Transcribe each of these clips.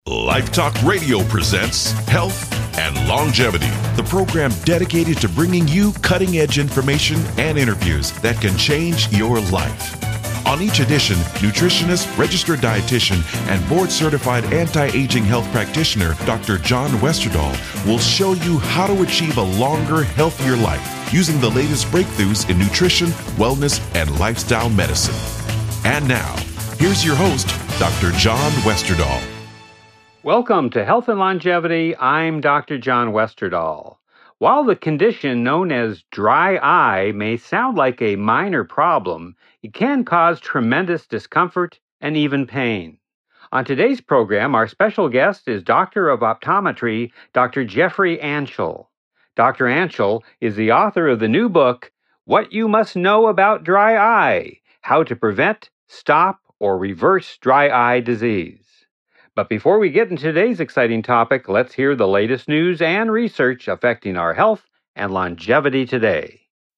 Life Talk Radio presents Health and Longevity, the program dedicated to bringing you cutting-edge information and interviews that can change your life. On each edition, nutritionist, registered dietitian, and board-certified anti-aging health practitioner, Dr. John Westerdahl, will show you how to achieve a longer, healthier life using the latest breakthroughs in nutrition, wellness, and lifestyle medicine. And now, here's your host, Dr. John Westerdahl. Welcome to Health and Longevity. I'm Dr. John Westerdahl. While the condition known as dry eye may sound like a minor problem, it can cause tremendous discomfort and even pain. On today's program, our special guest is Doctor of Optometry, Dr. Jeffrey Anchel. Dr. Anchel is the author of the new book, What You Must Know About Dry Eye: How to Prevent, Stop, or Reverse Dry Eye Disease. But before we get into today's exciting topic, let's hear the latest news and research affecting our health and longevity today.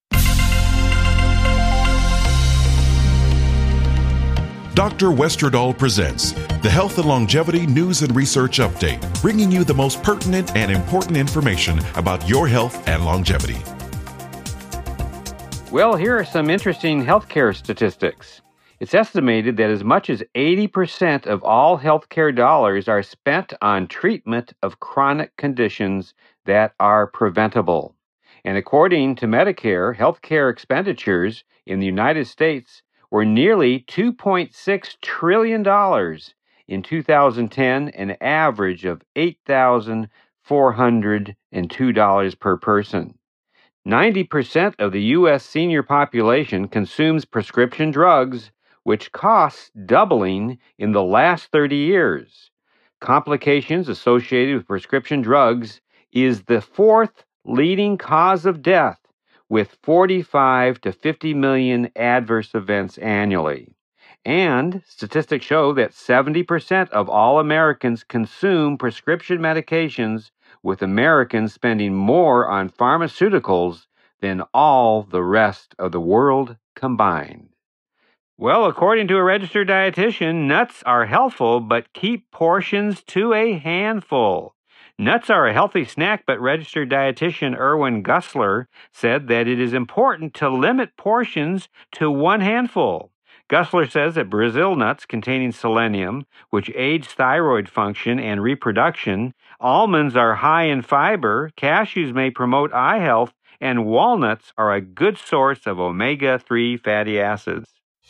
Dr. Westerdahl presents the Health and Longevity News and Research Update, bringing you the most pertinent and important information about your health and longevity. Well, here are some interesting healthcare statistics. It's estimated that as much as 80% of all healthcare dollars are spent on treatment of chronic conditions that are preventable. And according to Medicare, healthcare expenditures in the United States were nearly $2.6 trillion in 2010, an average of $8,402 per person. 90% of the U.S. senior population consumes prescription drugs, which costs doubling in the last 30 years. Complications associated with prescription drugs is the fourth leading cause of death, with 45 to 50 million adverse events annually. And statistics show that 70% of all Americans consume prescription medications, with Americans spending more on pharmaceuticals than all the rest of the world combined. Well, according to a registered dietitian, nuts are healthful, but keep portions to a handful. Nuts are a healthy snack, but registered dietitian Erwin Gussler said that it is important to limit portions to one handful. Gussler says that Brazil nuts containing selenium, which aids thyroid function and reproduction, almonds are high in fiber, cashews may promote eye health, and walnuts are a good source of omega-3 fatty acids.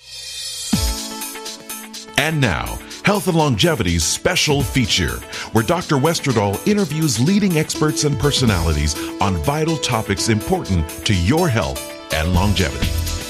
And now, Health and Longevity's special feature, where Dr. Westerdahl interviews leading experts and personalities on vital topics important to your health and longevity.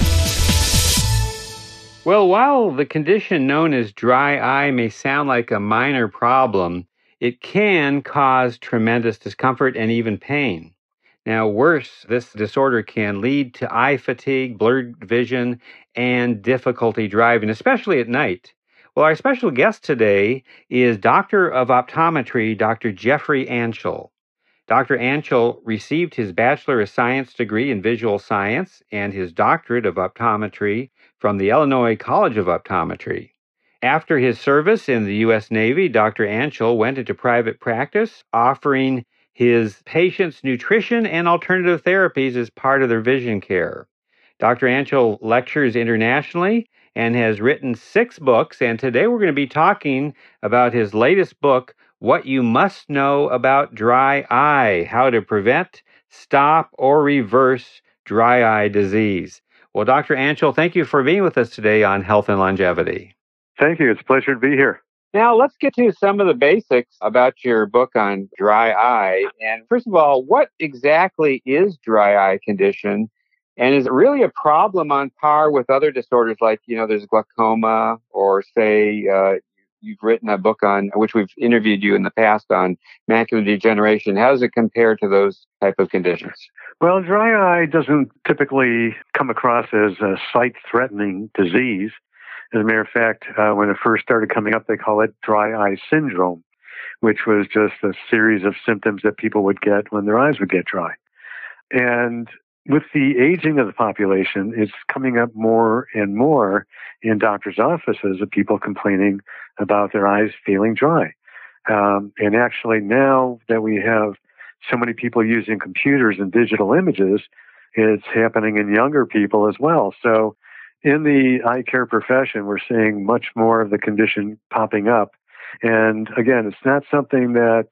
Well, while the condition known as dry eye may sound like a minor problem, it can cause tremendous discomfort and even pain. Now, worse, this disorder can lead to eye fatigue, blurred vision, and difficulty driving, especially at night. Well, our special guest today is Doctor of Optometry, Dr. Jeffrey Anchel. Dr. Anchel received his Bachelor of Science degree in Visual Science and his Doctorate of Optometry from the Illinois College of Optometry. After his service in the U.S. Navy, Dr. Anchel went into private practice, offering his patients nutrition and alternative therapies as part of their vision care. Dr. Anchel lectures internationally and has written 6 books, and today we're going to be talking about his latest book, What You Must Know About Dry Eye: How to Prevent, Stop, or Reverse Dry Eye Disease. Well, Dr. Anchel, thank you for being with us today on Health and Longevity. Thank you. It's a pleasure to be here. Now, let's get to some of the basics about your book on dry eye. And first of all, what exactly is dry eye condition? And is it really a problem on par with other disorders like, there's glaucoma, or say you've written a book on, which we've interviewed you in the past on, macular degeneration. How does it compare to those type of conditions? Well, dry eye doesn't typically come across as a sight-threatening disease. As a matter of fact, when it first started coming up, they call it dry eye syndrome, which was just a series of symptoms that people would get when their eyes would get dry. And with the aging of the population, it's coming up more and more in doctors' offices of people complaining about their eyes feeling dry. And actually now that we have so many people using computers and digital images, it's happening in younger people as well. So in the eye care profession, we're seeing much more of the condition popping up. And again, it's not something that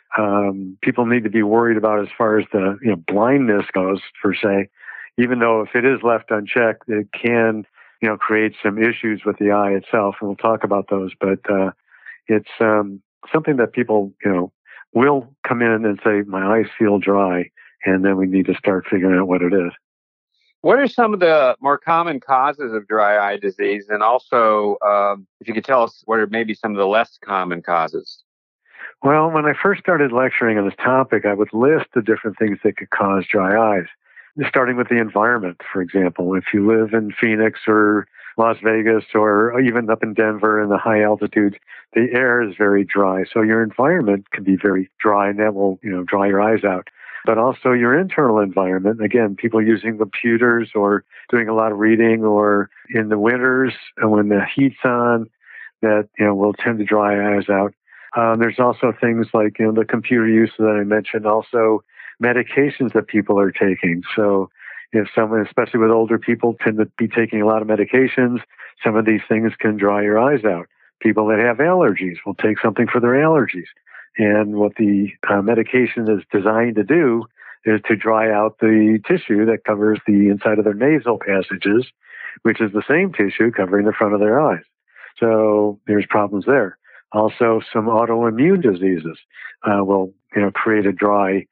people need to be worried about as far as the blindness goes, per se, even though if it is left unchecked, it can create some issues with the eye itself. And we'll talk about those. But it's something that people will come in and say, my eyes feel dry, and then we need to start figuring out what it is. What are some of the more common causes of dry eye disease? And also, if you could tell us what are maybe some of the less common causes? Well, when I first started lecturing on this topic, I would list the different things that could cause dry eyes, starting with the environment, for example. If you live in Phoenix or Las Vegas or even up in Denver in the high altitudes, the air is very dry. So your environment can be very dry, and that will dry your eyes out. But also your internal environment, again, people using computers or doing a lot of reading, or in the winters when the heat's on, that will tend to dry eyes out. There's also things like the computer use that I mentioned, also medications that people are taking. So if someone, especially with older people, tend to be taking a lot of medications, some of these things can dry your eyes out. People that have allergies will take something for their allergies. And what the medication is designed to do is to dry out the tissue that covers the inside of their nasal passages, which is the same tissue covering the front of their eyes. So there's problems there. Also, some autoimmune diseases will create a dry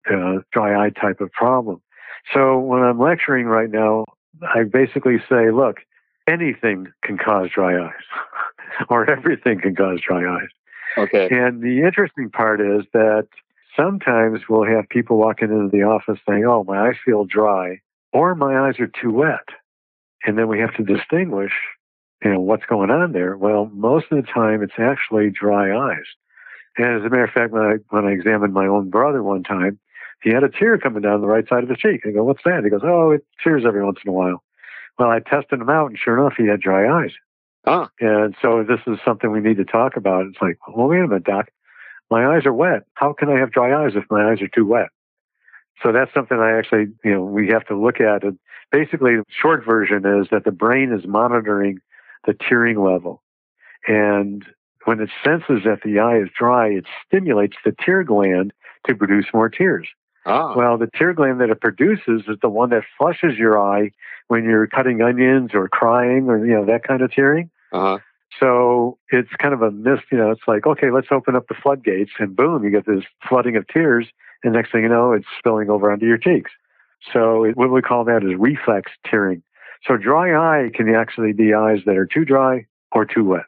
eye type of problem. So when I'm lecturing right now, I basically say, look, anything can cause dry eyes, or everything can cause dry eyes. Okay. And the interesting part is that sometimes we'll have people walking into the office saying, oh, my eyes feel dry, or my eyes are too wet. And then we have to distinguish, what's going on there. Well, most of the time it's actually dry eyes. And as a matter of fact, when I examined my own brother one time, he had a tear coming down the right side of his cheek. I go, what's that? He goes, oh, it tears every once in a while. Well, I tested him out, and sure enough, he had dry eyes. Ah. And so this is something we need to talk about. It's like, well, wait a minute, Doc. My eyes are wet. How can I have dry eyes if my eyes are too wet? So that's something I actually, we have to look at. And basically, the short version is that the brain is monitoring the tearing level. And when it senses that the eye is dry, it stimulates the tear gland to produce more tears. Ah. Well, the tear gland that it produces is the one that flushes your eye when you're cutting onions or crying or, that kind of tearing. Uh-huh. So it's kind of a mist, it's like, okay, let's open up the floodgates, and boom, you get this flooding of tears, and next thing you know, it's spilling over onto your cheeks. So what we call that is reflex tearing. So dry eye can actually be eyes that are too dry or too wet.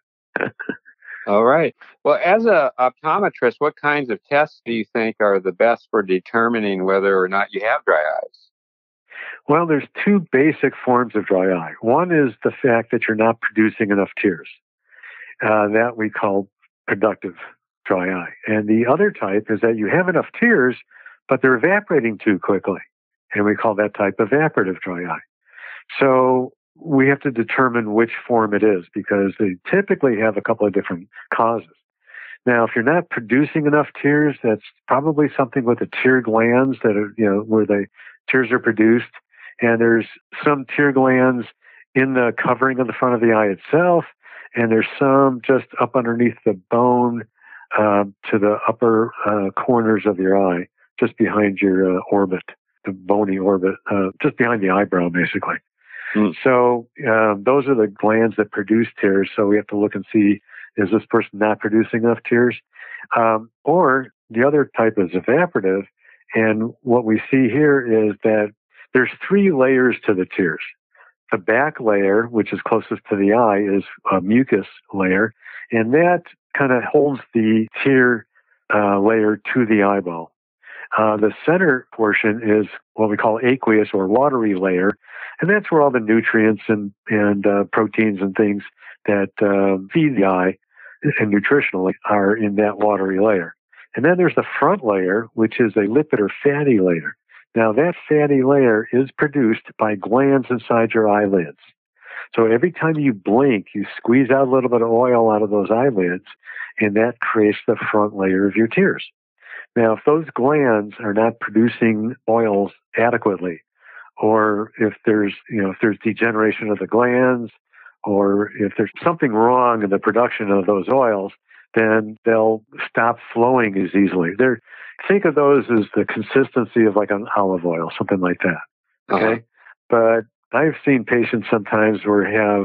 All right. Well, as an optometrist, what kinds of tests do you think are the best for determining whether or not you have dry eyes? Well, there's two basic forms of dry eye. One is the fact that you're not producing enough tears. That we call productive dry eye. And the other type is that you have enough tears, but they're evaporating too quickly. And we call that type evaporative dry eye. So we have to determine which form it is, because they typically have a couple of different causes. Now, if you're not producing enough tears, that's probably something with the tear glands that are, where the tears are produced. And there's some tear glands in the covering of the front of the eye itself, and there's some just up underneath the bone to the upper corners of your eye, just behind your orbit, the bony orbit, just behind the eyebrow, basically. Mm. So those are the glands that produce tears. So we have to look and see, is this person not producing enough tears? Or the other type is evaporative. And what we see here is that there's three layers to the tears. The back layer, which is closest to the eye, is a mucus layer, and that kind of holds the tear layer to the eyeball. The center portion is what we call aqueous or watery layer, and that's where all the nutrients and proteins and things that feed the eye and nutritionally are in that watery layer. And then there's the front layer, which is a lipid or fatty layer. Now, that fatty layer is produced by glands inside your eyelids. So every time you blink, you squeeze out a little bit of oil out of those eyelids, and that creates the front layer of your tears. Now, if those glands are not producing oils adequately, or if there's degeneration of the glands, or if there's something wrong in the production of those oils, then they'll stop flowing as easily. Think of those as the consistency of like an olive oil, something like that. Okay. But I've seen patients sometimes where have,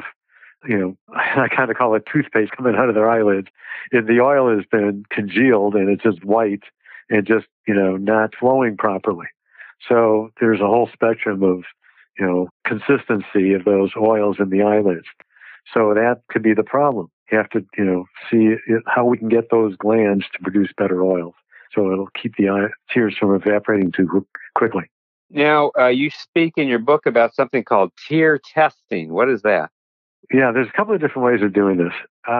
I kind of call it toothpaste coming out of their eyelids. And the oil has been congealed and it's just white and just, not flowing properly. So there's a whole spectrum of, consistency of those oils in the eyelids. So that could be the problem. You have to, see how we can get those glands to produce better oils. So it'll keep the tears from evaporating too quickly. Now, you speak in your book about something called tear testing. What is that? Yeah, there's a couple of different ways of doing this.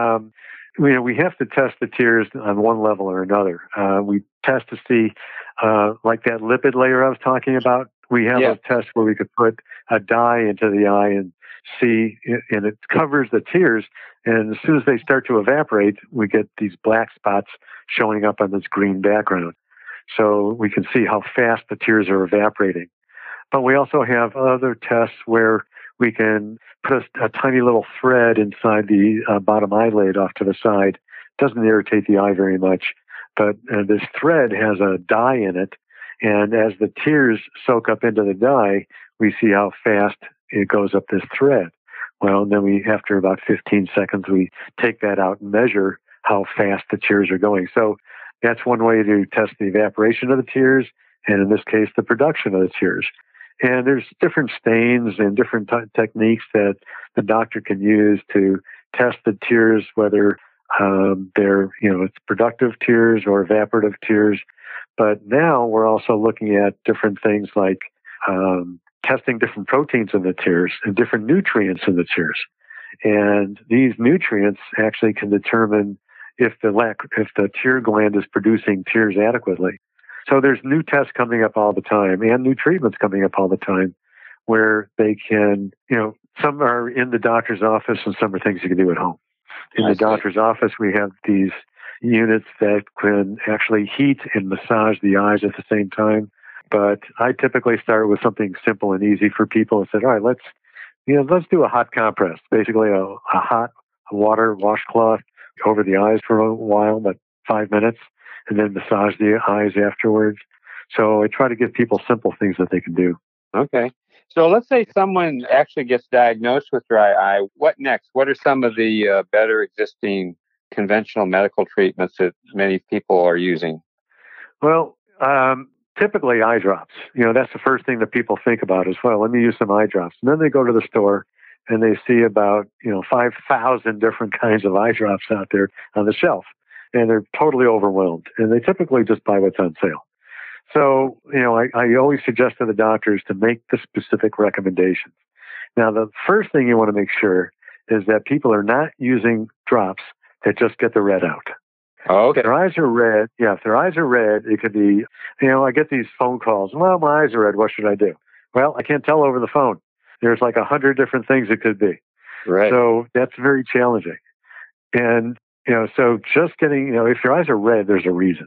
We have to test the tears on one level or another. We test to see, like that lipid layer I was talking about. We have a test where we could put a dye into the eye and see, and it covers the tears. And as soon as they start to evaporate, we get these black spots showing up on this green background. So we can see how fast the tears are evaporating. But we also have other tests where we can put a tiny little thread inside the bottom eyelid off to the side. It doesn't irritate the eye very much, but this thread has a dye in it. And as the tears soak up into the dye, we see how fast it goes up this thread. Well, then after about 15 seconds, we take that out and measure how fast the tears are going. So that's one way to test the evaporation of the tears, and in this case, the production of the tears. And there's different stains and different techniques that the doctor can use to test the tears, whether they're, it's productive tears or evaporative tears. But now we're also looking at different things like testing different proteins in the tears and different nutrients in the tears. And these nutrients actually can determine if the tear gland is producing tears adequately. So there's new tests coming up all the time and new treatments coming up all the time where they can, some are in the doctor's office and some are things you can do at home. In the doctor's office, we have these units that can actually heat and massage the eyes at the same time. But I typically start with something simple and easy for people and said, all right, let's do a hot compress, basically a hot water washcloth over the eyes for a while, about 5 minutes, and then massage the eyes afterwards. So I try to give people simple things that they can do. Okay. So let's say someone actually gets diagnosed with dry eye. What next? What are some of the better existing conventional medical treatments that many people are using? Well, typically eye drops. That's the first thing that people think about is, well, let me use some eye drops. And then they go to the store and they see about, 5,000 different kinds of eye drops out there on the shelf. And they're totally overwhelmed. And they typically just buy what's on sale. So, I always suggest to the doctors to make the specific recommendations. Now, the first thing you want to make sure is that people are not using drops that just get the red out. Oh, okay. If their eyes are red, if their eyes are red, it could be, I get these phone calls. Well, my eyes are red. What should I do? Well, I can't tell over the phone. There's like 100 different things it could be. Right. So that's very challenging. And, so just getting, if your eyes are red, there's a reason.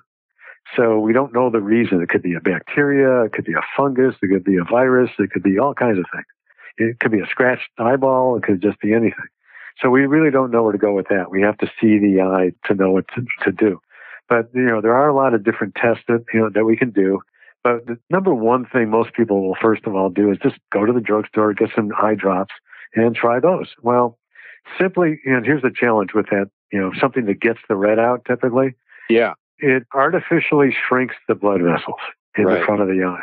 So we don't know the reason. It could be a bacteria, it could be a fungus, it could be a virus, it could be all kinds of things. It could be a scratched eyeball, it could just be anything. So we really don't know where to go with that. We have to see the eye to know what to do. But, there are a lot of different tests that we can do. But the number one thing most people will first of all do is just go to the drugstore, get some eye drops, and try those. Well, simply, here's the challenge with that, something that gets the red out typically. Yeah. It artificially shrinks the blood vessels in the front of the eye.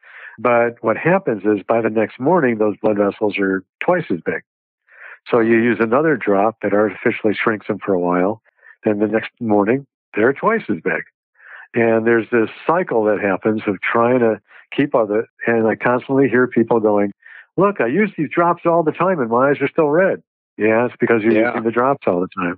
But what happens is by the next morning, those blood vessels are twice as big. So you use another drop that artificially shrinks them for a while. Then the next morning, they're twice as big. And there's this cycle that happens of trying to keep up it. And I constantly hear people going, look, I use these drops all the time and my eyes are still red. Yeah, it's because you're using the drops all the time.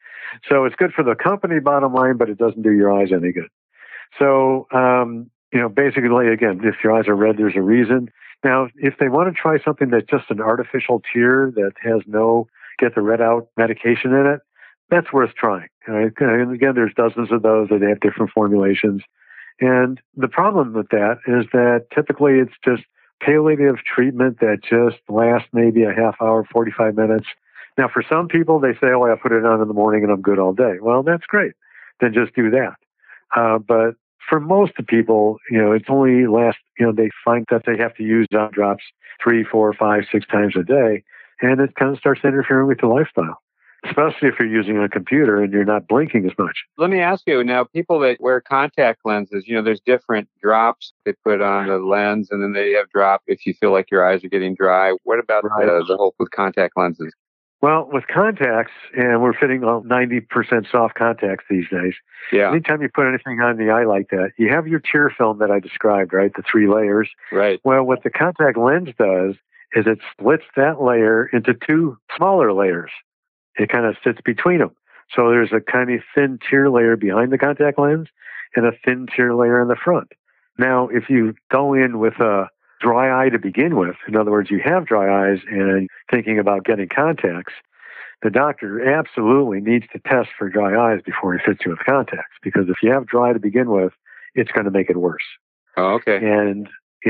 So it's good for the company, bottom line, but it doesn't do your eyes any good. So, basically, again, if your eyes are red, there's a reason. Now, if they want to try something that's just an artificial tear that has no get the red out medication in it, that's worth trying. Right? And again, there's dozens of those that have different formulations. And the problem with that is that typically it's just palliative treatment that just lasts maybe a half hour, 45 minutes. Now, for some people, they say, oh, I put it on in the morning and I'm good all day. Well, that's great. Then just do that. But for most of people, it's only they find that they have to use eye drops 3, 4, 5, 6 times a day. And it kind of starts interfering with the lifestyle, especially if you're using a computer and you're not blinking as much. Let me ask you now, people that wear contact lenses, there's different drops they put on the lens, and then they have drop if you feel like your eyes are getting dry. What about the hope with contact lenses? Well, with contacts, and we're fitting on 90% soft contacts these days. Yeah. Anytime you put anything on the eye like that, you have your tear film that I described, right? The 3 layers. Right. Well, what the contact lens does is it splits that layer into 2 smaller layers. It kind of sits between them. So there's a kind of thin tear layer behind the contact lens and a thin tear layer in the front. Now, if you go in with a dry eye to begin with, in other words, you have dry eyes and thinking about getting contacts, the doctor absolutely needs to test for dry eyes before he fits you with contacts, because if you have dry to begin with, it's going to make it worse. Oh, okay. And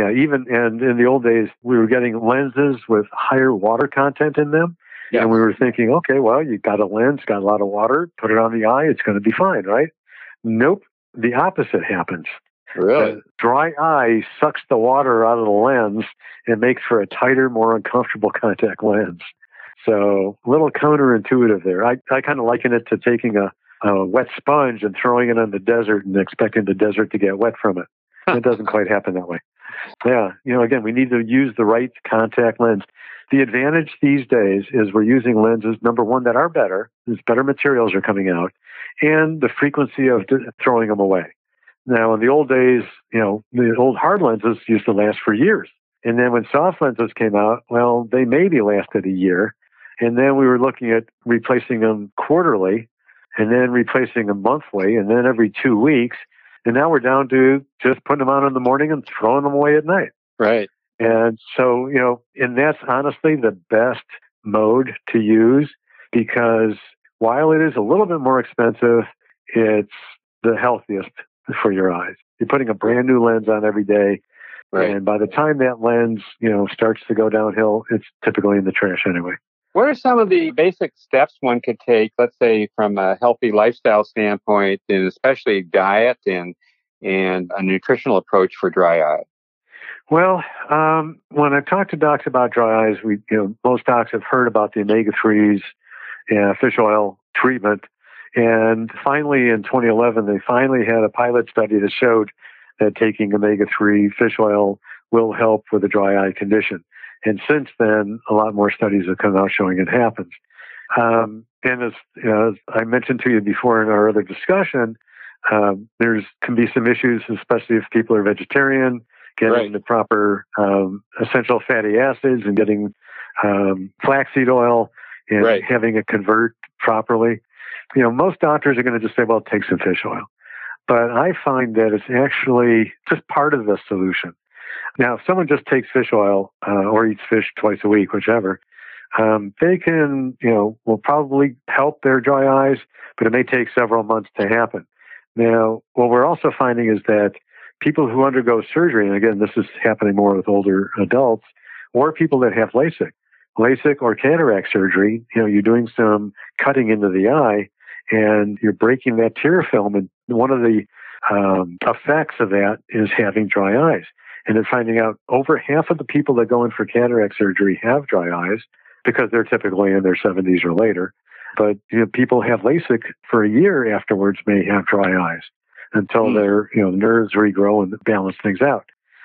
and in the old days, we were getting lenses with higher water content in them. Yes. And we were thinking, okay, well, you got a lens, got a lot of water, put it on the eye, it's going to be fine, right? Nope. The opposite happens. Really? The dry eye sucks the water out of the lens and makes for a tighter, more uncomfortable contact lens. So a little counterintuitive there. I kind of liken it to taking a wet sponge and throwing it in the desert and expecting the desert to get wet from it. It doesn't quite happen that way. Yeah. Again, we need to use the right contact lens. The advantage these days is we're using lenses, number one, that are better. There's better materials are coming out, and the frequency of throwing them away. Now, in the old days, the old hard lenses used to last for years. And then when soft lenses came out, well, they maybe lasted a year. And then we were looking at replacing them quarterly, and then replacing them monthly, and then every 2 weeks. And now we're down to just putting them on in the morning and throwing them away at night. Right. And so, and that's honestly the best mode to use, because while it is a little bit more expensive, it's the healthiest for your eyes. You're putting a brand new lens on every day. Right. And by the time that lens, starts to go downhill, it's typically in the trash anyway. What are some of the basic steps one could take, let's say, from a healthy lifestyle standpoint, and especially diet and a nutritional approach for dry eye? Well, when I talk to docs about dry eyes, most docs have heard about the omega-3s and fish oil treatment. And finally, in 2011, they finally had a pilot study that showed that taking omega-3 fish oil will help with a dry eye condition. And since then, a lot more studies have come out showing it happens. And as I mentioned to you before in our other discussion, there's can be some issues, especially if people are vegetarian, getting the proper essential fatty acids and getting flaxseed oil and having it convert properly. Most doctors are going to just say, well, take some fish oil. But I find that it's actually just part of the solution. Now, if someone just takes fish oil or eats fish twice a week, whichever, they can, will probably help their dry eyes, but it may take several months to happen. Now, what we're also finding is that people who undergo surgery, and again, this is happening more with older adults, or people that have LASIK or cataract surgery, you're doing some cutting into the eye and you're breaking that tear film. And one of the effects of that is having dry eyes. And they're finding out over half of the people that go in for cataract surgery have dry eyes because they're typically in their 70s or later. But people have LASIK for a year afterwards may have dry eyes until their nerves regrow and balance things out.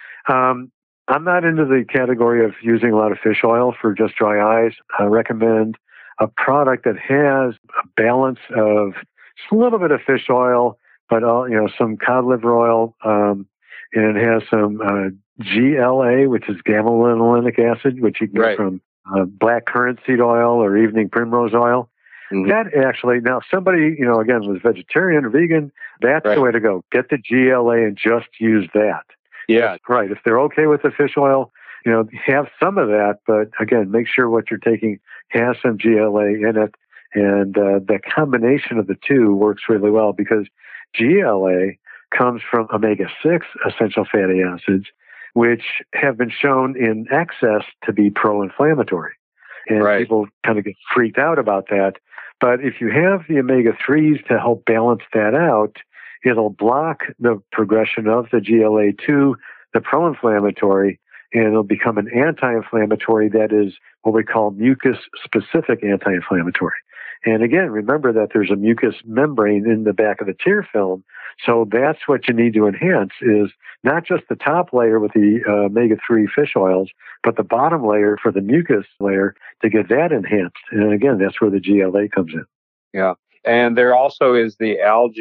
I'm not into the category of using a lot of fish oil for just dry eyes. I recommend a product that has a balance of just a little bit of fish oil, but some cod liver oil, and it has some GLA, which is gamma-linolenic acid, which you can get from black currant seed oil or evening primrose oil. Mm-hmm. That actually, now somebody, again, was vegetarian or vegan, that's the way to go. Get the GLA and just use that. Yeah. Right. If they're okay with the fish oil, have some of that, but again, make sure what you're taking has some GLA in it. And the combination of the two works really well because GLA comes from omega-6 essential fatty acids, which have been shown in excess to be pro-inflammatory. And people kind of get freaked out about that. But if you have the omega-3s to help balance that out, it'll block the progression of the GLA to the pro-inflammatory, and it'll become an anti-inflammatory that is what we call mucus-specific anti-inflammatory. And again, remember that there's a mucus membrane in the back of the tear film. So that's what you need to enhance is not just the top layer with the omega-3 fish oils, but the bottom layer for the mucus layer to get that enhanced. And again, that's where the GLA comes in. Yeah. And there also is the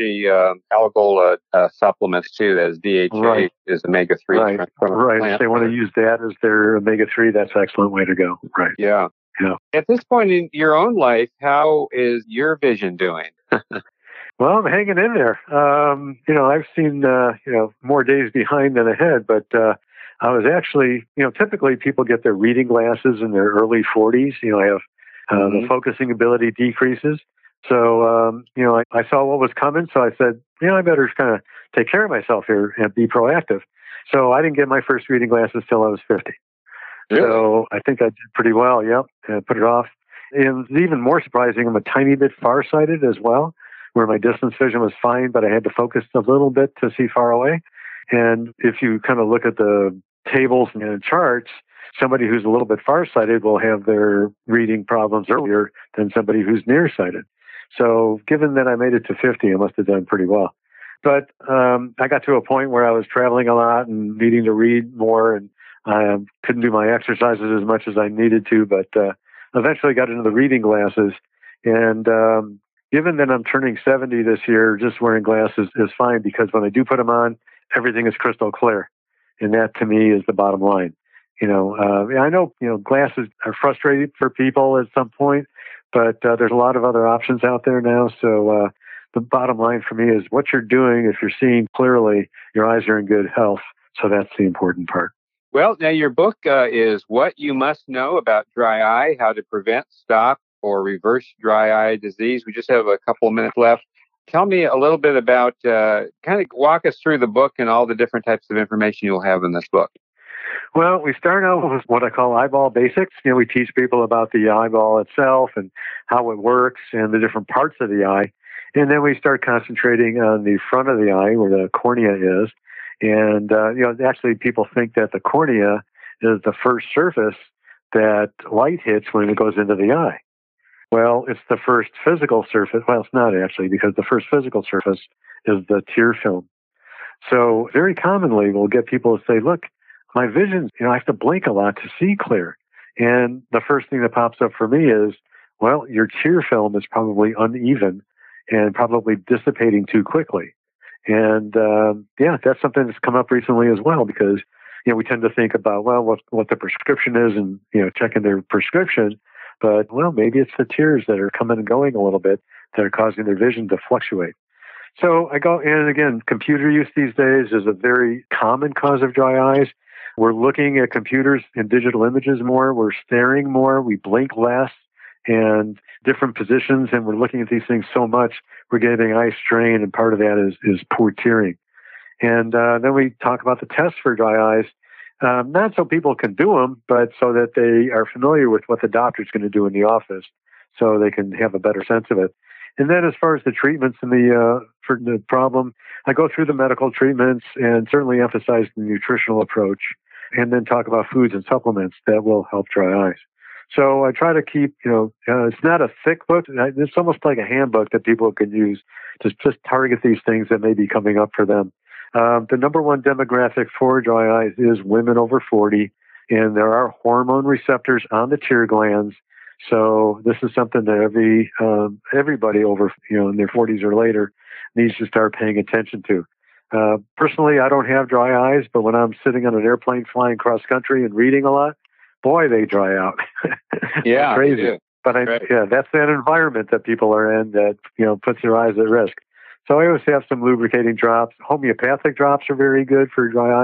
algal supplements too. As DHA is omega-3. Right. If they want to use that as their omega-3, that's an excellent way to go. Right. Yeah. Yeah. At this point in your own life, how is your vision doing? Well, I'm hanging in there. I've seen, more days behind than ahead, but I was actually, typically people get their reading glasses in their early 40s. I have the focusing ability decreases. So, I saw what was coming. So I said, I better kind of take care of myself here and be proactive. So I didn't get my first reading glasses till I was 50. Really? So I think I did pretty well. Yep. And put it off. And even more surprising, I'm a tiny bit farsighted as well, where my distance vision was fine, but I had to focus a little bit to see far away. And if you kind of look at the tables and charts, somebody who's a little bit farsighted will have their reading problems earlier than somebody who's nearsighted. So given that I made it to 50, I must have done pretty well. But I got to a point where I was traveling a lot and needing to read more, and I couldn't do my exercises as much as I needed to, but eventually got into the reading glasses. And given that I'm turning 70 this year, just wearing glasses is fine because when I do put them on, everything is crystal clear. And that to me is the bottom line. I know, glasses are frustrating for people at some point, but there's a lot of other options out there now. So the bottom line for me is what you're doing. If you're seeing clearly, your eyes are in good health. So that's the important part. Well, now your book is What You Must Know About Dry Eye, How to Prevent, Stop, or Reverse Dry Eye Disease. We just have a couple of minutes left. Tell me a little bit about, kind of walk us through the book and all the different types of information you'll have in this book. Well, we start out with what I call eyeball basics. We teach people about the eyeball itself and how it works and the different parts of the eye. And then we start concentrating on the front of the eye where the cornea is. And, actually people think that the cornea is the first surface that light hits when it goes into the eye. Well, it's the first physical surface. Well, it's not actually, because the first physical surface is the tear film. So very commonly we'll get people to say, look, my vision, I have to blink a lot to see clear. And the first thing that pops up for me is, well, your tear film is probably uneven and probably dissipating too quickly. And that's something that's come up recently as well, because we tend to think about, well, what the prescription is and checking their prescription, but well, maybe it's the tears that are coming and going a little bit that are causing their vision to fluctuate. So I go, and again, computer use these days is a very common cause of dry eyes. We're looking at computers and digital images more. We're staring more. We blink less and different positions. And we're looking at these things so much, we're getting eye strain. And part of that is poor tearing. And then we talk about the tests for dry eyes, not so people can do them, but so that they are familiar with what the doctor's going to do in the office so they can have a better sense of it. And then as far as the treatments and for the problem, I go through the medical treatments and certainly emphasize the nutritional approach, and then talk about foods and supplements that will help dry eyes. So I try to keep, it's not a thick book. It's almost like a handbook that people can use to just target these things that may be coming up for them. The number one demographic for dry eyes is women over 40, and there are hormone receptors on the tear glands. So this is something that everybody over, in their 40s or later needs to start paying attention to. Personally, I don't have dry eyes, but when I'm sitting on an airplane flying cross country and reading a lot, boy, they dry out. Yeah, crazy. Yeah. But that's that environment that people are in that, puts their eyes at risk. So I always have some lubricating drops. Homeopathic drops are very good for dry eyes.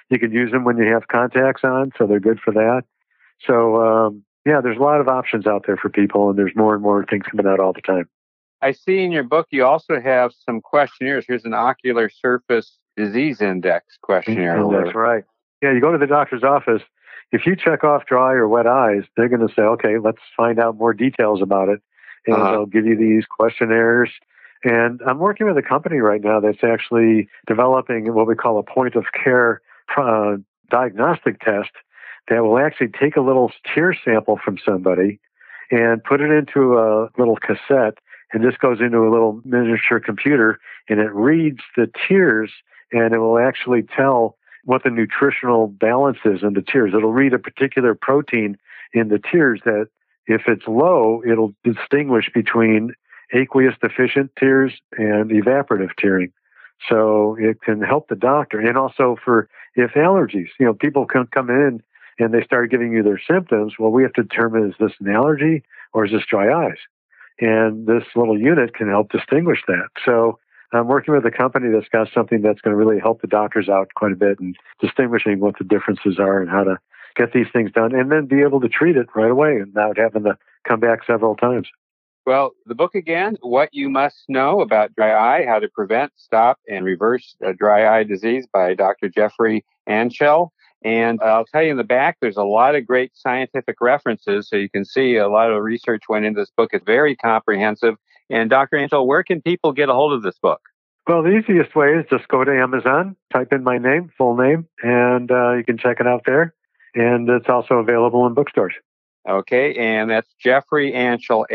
You can use them when you have contacts on, so they're good for that. So, there's a lot of options out there for people, and there's more and more things coming out all the time. I see in your book you also have some questionnaires. Here's an ocular surface disease index questionnaire. That's right. Yeah, you go to the doctor's office. If you check off dry or wet eyes, they're going to say, okay, let's find out more details about it. And they'll give you these questionnaires. And I'm working with a company right now that's actually developing what we call a point-of-care diagnostic test that will actually take a little tear sample from somebody and put it into a little cassette, and this goes into a little miniature computer, and it reads the tears, and it will actually tell what the nutritional balance is in the tears. It'll read a particular protein in the tears that if it's low, it'll distinguish between aqueous deficient tears and evaporative tearing. So it can help the doctor. And also for if allergies, people can come in and they start giving you their symptoms. Well, we have to determine, is this an allergy or is this dry eyes? And this little unit can help distinguish that. So I'm working with a company that's got something that's going to really help the doctors out quite a bit in distinguishing what the differences are and how to get these things done and then be able to treat it right away and not having to come back several times. Well, the book again, What You Must Know About Dry Eye, How to Prevent, Stop, and Reverse Dry Eye Disease by Dr. Jeffrey Anchel. And I'll tell you in the back, there's a lot of great scientific references, so you can see a lot of research went into this book. It's very comprehensive. And Dr. Anchel, where can people get a hold of this book? Well, the easiest way is just go to Amazon, type in my name, full name, and you can check it out there. And it's also available in bookstores. Okay, and that's Jeffrey Anchel,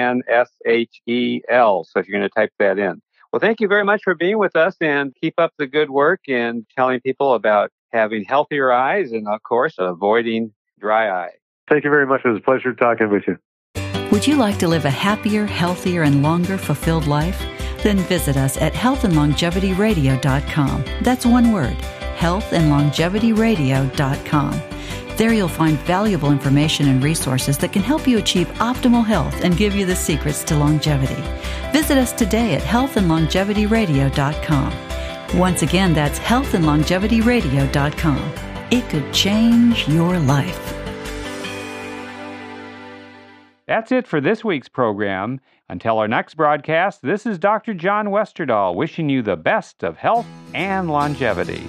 Anshel. So if you're going to type that in. Well, thank you very much for being with us, and keep up the good work in telling people about having healthier eyes and, of course, avoiding dry eye. Thank you very much. It was a pleasure talking with you. Would you like to live a happier, healthier, and longer fulfilled life? Then visit us at healthandlongevityradio.com. That's one word, healthandlongevityradio.com. There you'll find valuable information and resources that can help you achieve optimal health and give you the secrets to longevity. Visit us today at healthandlongevityradio.com. Once again, that's healthandlongevityradio.com. It could change your life. That's it for this week's program. Until our next broadcast, this is Dr. John Westerdahl wishing you the best of health and longevity.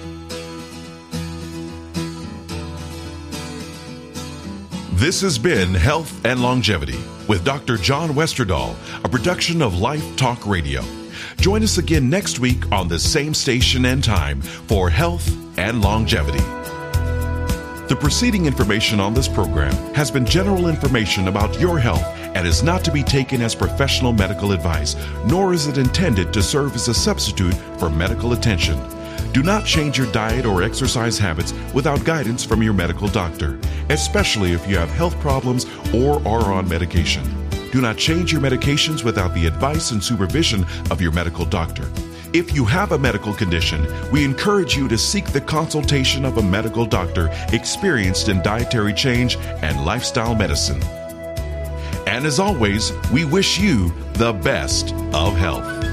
This has been Health and Longevity with Dr. John Westerdahl, a production of Life Talk Radio. Join us again next week on the same station and time for Health and Longevity. The preceding information on this program has been general information about your health and is not to be taken as professional medical advice, nor is it intended to serve as a substitute for medical attention. Do not change your diet or exercise habits without guidance from your medical doctor, especially if you have health problems or are on medication. Do not change your medications without the advice and supervision of your medical doctor. If you have a medical condition, we encourage you to seek the consultation of a medical doctor experienced in dietary change and lifestyle medicine. And as always, we wish you the best of health.